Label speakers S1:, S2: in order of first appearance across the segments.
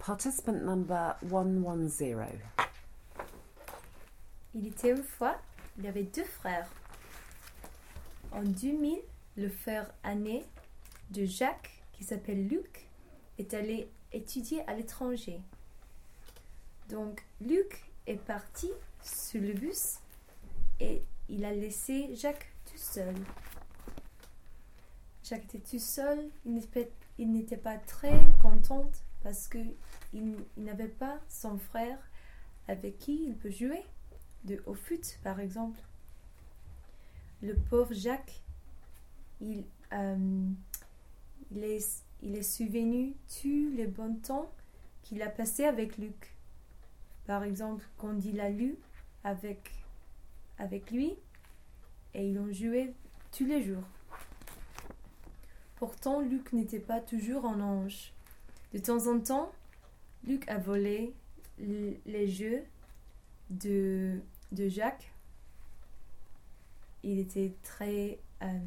S1: Participant number 110.
S2: Il était une fois, il y avait deux frères. En 2000, le frère aîné de Jacques, qui s'appelle Luc, est allé étudier à l'étranger. Donc, Luc est parti sur le bus et il a laissé Jacques tout seul. Jacques était tout seul, il n'était pas très content parce qu'il n'avait pas son frère avec qui il peut jouer, au foot par exemple. Le pauvre Jacques, il est souvenu tous les bons temps qu'il a passé avec Luc. Par exemple, quand il a lu avec lui et ils ont joué tous les jours. Pourtant, Luc n'était pas toujours un ange. De temps en temps, Luc a volé les jeux de Jacques. Il était très...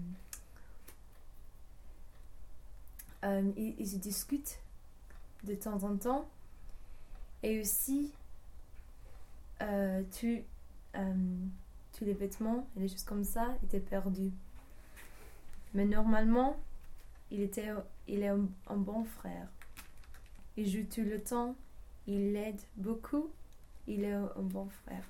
S2: ils se discutent de temps en temps. Et aussi, tous les vêtements et les choses comme ça étaient perdus. Mais normalement, il est un bon frère. Il joue tout le temps, il l'aide beaucoup, il est un bon frère.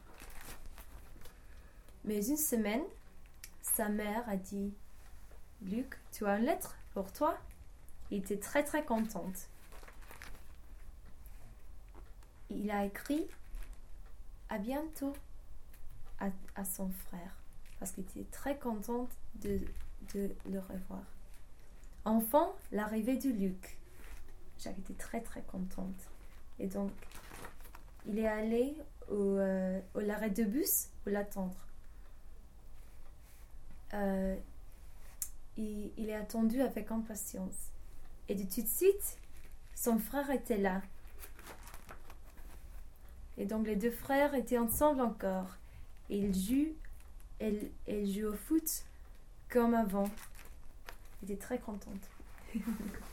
S2: Mais une semaine, sa mère a dit « Luc, tu as une lettre pour toi ?» Il était très très contente. Il a écrit « À bientôt » à son frère parce qu'il était très content de le revoir. Enfin, l'arrivée de Luc. Jacques était très très contente. Et donc, il est allé au l'arrêt de bus pour l'attendre. Il est attendu avec impatience. Et de tout de suite, son frère était là. Et donc, les deux frères étaient ensemble encore. Et ils jouent au foot comme avant. Il était très contente.